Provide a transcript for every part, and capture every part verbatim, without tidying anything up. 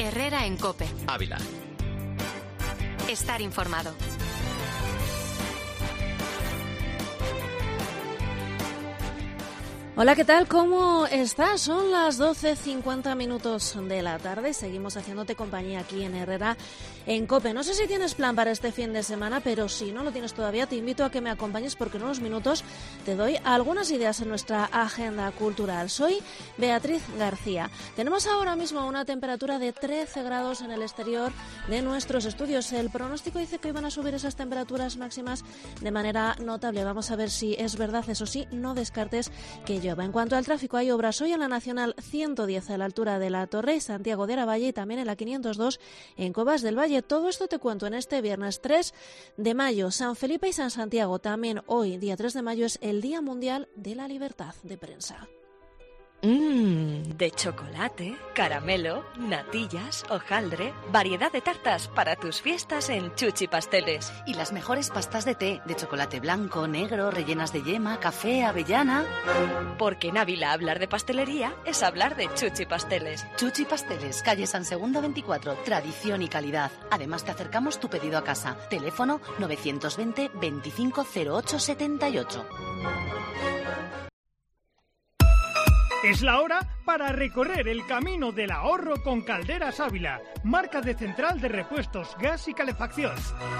Herrera en COPE. Ávila. Estar informado. Hola, ¿qué tal? ¿Cómo estás? Son las doce cincuenta minutos de la tarde. Seguimos haciéndote compañía aquí en Herrera en COPE. No sé si tienes plan para este fin de semana, pero si no lo tienes todavía, te invito a que me acompañes porque en unos minutos te doy algunas ideas en nuestra agenda cultural. Soy Beatriz García. Tenemos ahora mismo una temperatura de trece grados en el exterior de nuestros estudios. El pronóstico dice que iban a subir esas temperaturas máximas de manera notable. Vamos a ver si es verdad. Eso sí, no descartes que llueva. En cuanto al tráfico, hay obras hoy en la Nacional ciento diez a la altura de la Torre y Santiago de Aravalle y también en la quinientos dos en Cobas del Valle. Todo esto te cuento en este viernes tres de mayo. San Felipe y San Santiago. También hoy, día tres de mayo, es el Día Mundial de la Libertad de Prensa. Mmm, de chocolate, caramelo, natillas, hojaldre, variedad de tartas para tus fiestas en Chuchi Pasteles. Y las mejores pastas de té, de chocolate blanco, negro, rellenas de yema, café, avellana. Porque en Ávila hablar de pastelería es hablar de Chuchi Pasteles. Chuchi Pasteles, calle San Segundo veinticuatro, tradición y calidad. Además te acercamos tu pedido a casa. Teléfono novecientos veinte veinticinco cero ocho setenta y ocho. Es la hora para recorrer el camino del ahorro con Calderas Ávila, marca de central de repuestos, gas y calefacción.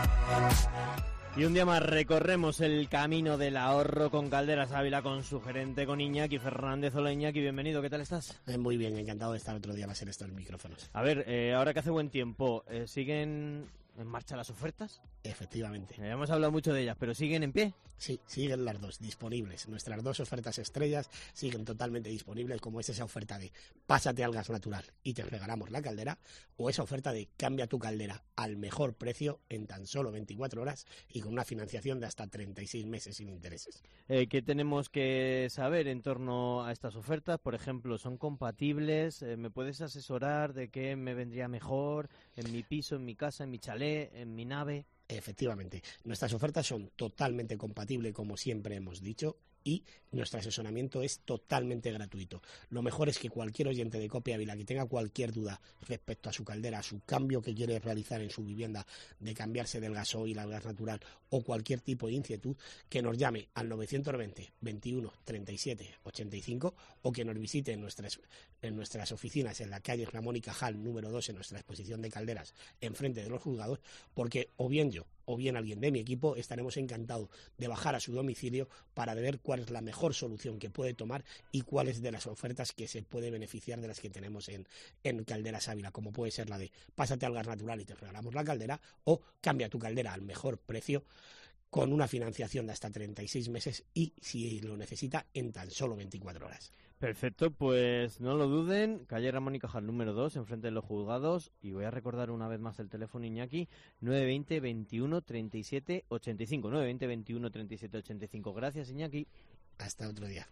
Y un día más recorremos el camino del ahorro con Calderas Ávila, con su gerente, con Iñaki Fernández. Hola Iñaki, bienvenido, ¿qué tal estás? Eh, muy bien, encantado de estar otro día más en estos micrófonos. A ver, eh, ahora que hace buen tiempo, eh, ¿siguen en marcha las ofertas? Efectivamente. Ya hemos hablado mucho de ellas, pero ¿siguen en pie? Sí, siguen las dos disponibles. Nuestras dos ofertas estrellas siguen totalmente disponibles, como es esa oferta de pásate al gas natural y te regalamos la caldera, o esa oferta de cambia tu caldera al mejor precio en tan solo veinticuatro horas y con una financiación de hasta treinta y seis meses sin intereses. Eh, ¿Qué tenemos que saber en torno a estas ofertas? Por ejemplo, ¿son compatibles? Eh, ¿Me puedes asesorar de qué me vendría mejor en mi piso, en mi casa, en mi chalet, en mi nave? Efectivamente, nuestras ofertas son totalmente compatibles, como siempre hemos dicho, y nuestro asesoramiento es totalmente gratuito. Lo mejor es que cualquier oyente de COPE Ávila que tenga cualquier duda respecto a su caldera, a su cambio que quiere realizar en su vivienda, de cambiarse del gasoil al gas natural o cualquier tipo de inquietud, que nos llame al novecientos veinte veintiuno treinta y siete ochenta y cinco o que nos visite en nuestras, en nuestras oficinas en la calle Ramón y Cajal número dos, en nuestra exposición de calderas enfrente de los juzgados, porque o bien yo o bien alguien de mi equipo estaremos encantados de bajar a su domicilio para ver cuál es la mejor solución que puede tomar y cuáles de las ofertas que se puede beneficiar de las que tenemos en, en Calderas Ávila, como puede ser la de pásate al gas natural y te regalamos la caldera, o cambia tu caldera al mejor precio con una financiación de hasta treinta y seis meses y, si lo necesita, en tan solo veinticuatro horas. Perfecto, pues no lo duden, calle Ramón y Cajal número dos, enfrente de los juzgados, y voy a recordar una vez más el teléfono, Iñaki, nueve veinte veintiuno treinta y siete ochenta y cinco, nueve veinte veintiuno treinta y siete ochenta y cinco. Gracias, Iñaki. Hasta otro día.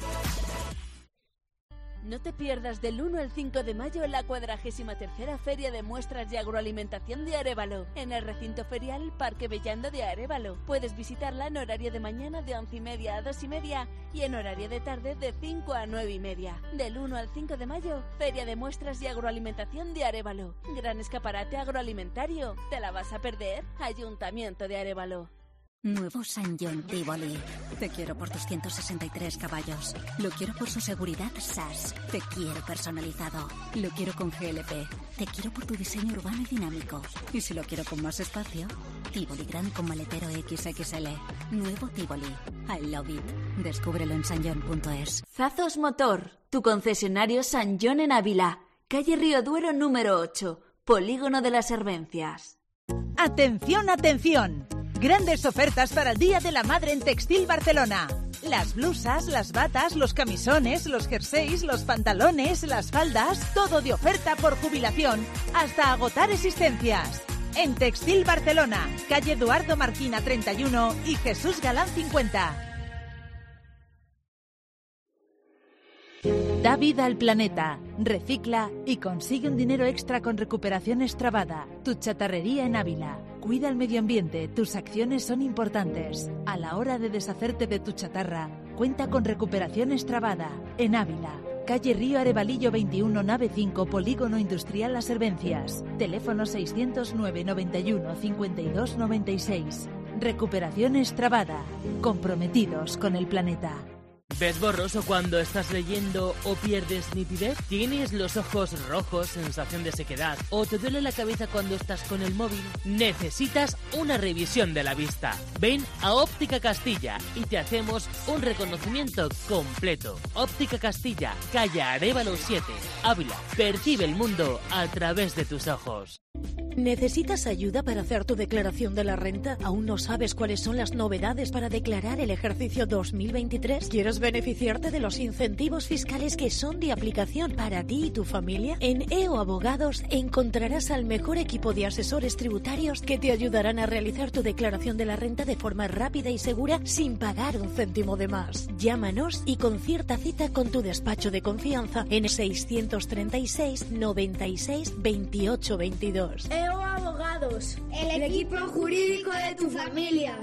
No te pierdas del uno al cinco de mayo la cuadragésima tercera Feria de Muestras y Agroalimentación de Arévalo, en el recinto ferial Parque Bellando de Arévalo. Puedes visitarla en horario de mañana de once y media a dos y media y en horario de tarde de cinco a nueve y media. Del uno al cinco de mayo, Feria de Muestras y Agroalimentación de Arévalo. Gran escaparate agroalimentario. ¿Te la vas a perder? Ayuntamiento de Arévalo. Nuevo San John Tivoli. Te quiero por tus ciento sesenta y tres caballos. Lo quiero por su seguridad S A S. Te quiero personalizado. Lo quiero con G L P. Te quiero por tu diseño urbano y dinámico. Y si lo quiero con más espacio, Tivoli Grand con maletero equis equis ele. Nuevo Tivoli. I love it. Descúbrelo en sanjon punto es. Zazos Motor, tu concesionario San John en Ávila. Calle Río Duero número ocho. Polígono de las Hervencias. ¡Atención, atención! Grandes ofertas para el Día de la Madre en Textil Barcelona. Las blusas, las batas, los camisones, los jerseys, los pantalones, las faldas, todo de oferta por jubilación, hasta agotar existencias. En Textil Barcelona, calle Eduardo Marquina treinta y uno y Jesús Galán cincuenta. Da vida al planeta, recicla y consigue un dinero extra con Recuperación Estrabada, tu chatarrería en Ávila. Cuida el medio ambiente, tus acciones son importantes. A la hora de deshacerte de tu chatarra, cuenta con Recuperación Estrabada, en Ávila. calle Río Arevalillo veintiuno, nave cinco, Polígono Industrial Las Hervencias. Teléfono seiscientos nueve, noventa y uno, cincuenta y dos, noventa y seis. Recuperación Extravada. Comprometidos con el planeta. ¿Ves borroso cuando estás leyendo o pierdes nitidez? ¿Tienes los ojos rojos, sensación de sequedad? ¿O te duele la cabeza cuando estás con el móvil? Necesitas una revisión de la vista. Ven a Óptica Castilla y te hacemos un reconocimiento completo. Óptica Castilla, calle Arévalo siete, Ávila. Percibe el mundo a través de tus ojos. ¿Necesitas ayuda para hacer tu declaración de la renta? ¿Aún no sabes cuáles son las novedades para declarar el ejercicio dos mil veintitrés? ¿Quieres beneficiarte de los incentivos fiscales que son de aplicación para ti y tu familia? En E O Abogados encontrarás al mejor equipo de asesores tributarios que te ayudarán a realizar tu declaración de la renta de forma rápida y segura sin pagar un céntimo de más. Llámanos y concierta cita con tu despacho de confianza en seiscientos treinta y seis, noventa y seis, veintiocho veintidós. E O Abogados, el equipo jurídico de tu familia.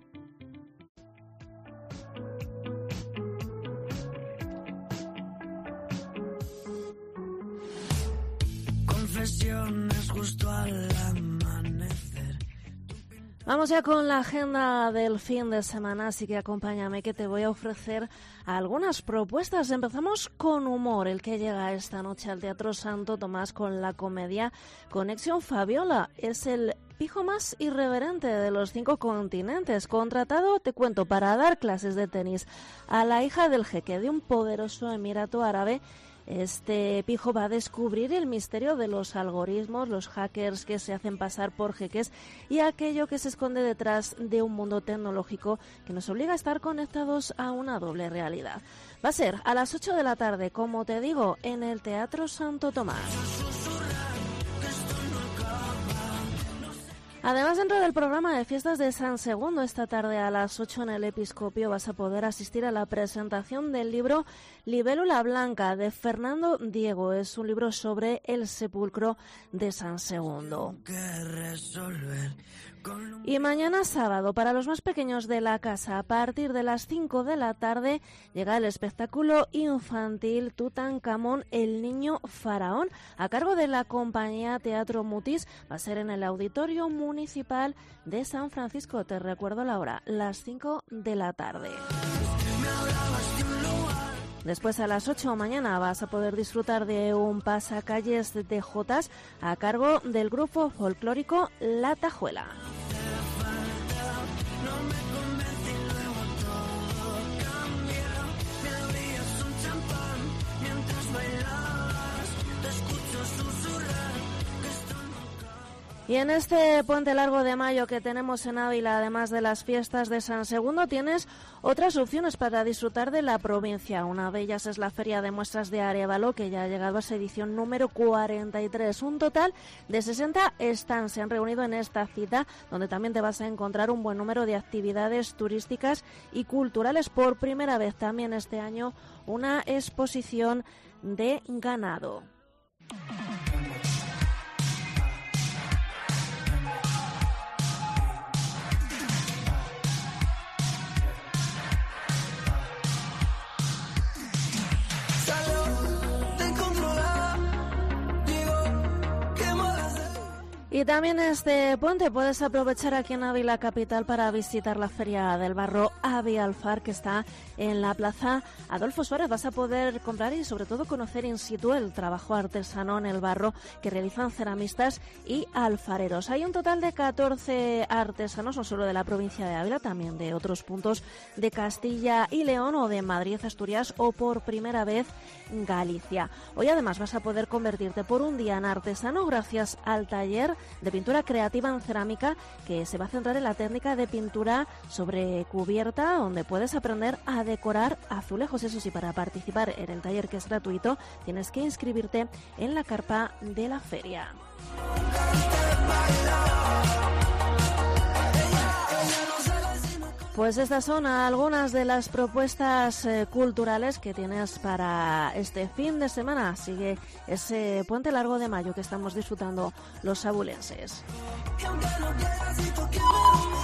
Confesiones justo al amanecer. Vamos ya con la agenda del fin de semana, así que acompáñame que te voy a ofrecer algunas propuestas. Empezamos con humor, el que llega esta noche al Teatro Santo Tomás con la comedia Conexión Fabiola. Es el pijo más irreverente de los cinco continentes, contratado, te cuento, para dar clases de tenis a la hija del jeque de un poderoso emirato árabe. Este pijo va a descubrir el misterio de los algoritmos, los hackers que se hacen pasar por jeques y aquello que se esconde detrás de un mundo tecnológico que nos obliga a estar conectados a una doble realidad. Va a ser a las ocho de la tarde, como te digo, en el Teatro Santo Tomás. Además, dentro del programa de fiestas de San Segundo, esta tarde a las ocho en el Episcopio vas a poder asistir a la presentación del libro Libélula Blanca de Fernando Diego. Es un libro sobre el sepulcro de San Segundo. Y mañana sábado, para los más pequeños de la casa, a partir de las cinco de la tarde, llega el espectáculo infantil Tutankamón, el niño faraón, a cargo de la compañía Teatro Mutis. Va a ser en el Auditorio Municipal de San Francisco. Te recuerdo la hora, las cinco de la tarde. Después, a las ocho mañana, vas a poder disfrutar de un pasacalles de jotas a cargo del grupo folclórico La Tajuela. Y en este puente largo de mayo que tenemos en Ávila, además de las fiestas de San Segundo, tienes otras opciones para disfrutar de la provincia. Una de ellas es la Feria de Muestras de Arévalo, que ya ha llegado a su edición número cuarenta y tres. Un total de sesenta stands se han reunido en esta cita, donde también te vas a encontrar un buen número de actividades turísticas y culturales. Por primera vez también este año, una exposición de ganado. Y también este puente puedes aprovechar aquí en Ávila Capital para visitar la Feria del Barro Avi Alfar, que está en la Plaza Adolfo Suárez. Vas a poder comprar y sobre todo conocer in situ el trabajo artesano en el barro que realizan ceramistas y alfareros. Hay un total de catorce artesanos, no solo de la provincia de Ávila, también de otros puntos de Castilla y León o de Madrid, Asturias o por primera vez Galicia. Hoy además vas a poder convertirte por un día en artesano gracias al taller de pintura creativa en cerámica, que se va a centrar en la técnica de pintura sobre cubierta, donde puedes aprender a decorar azulejos. Eso sí, para participar en el taller, que es gratuito, tienes que inscribirte en la carpa de la feria. Pues estas son algunas de las propuestas eh, culturales que tienes para este fin de semana. Sigue ese puente largo de mayo que estamos disfrutando los abulenses.